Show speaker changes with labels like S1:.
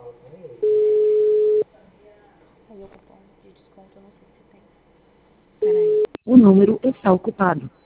S1: Aí o cupom de desconto eu não sei se tem. Peraí.
S2: O número está ocupado.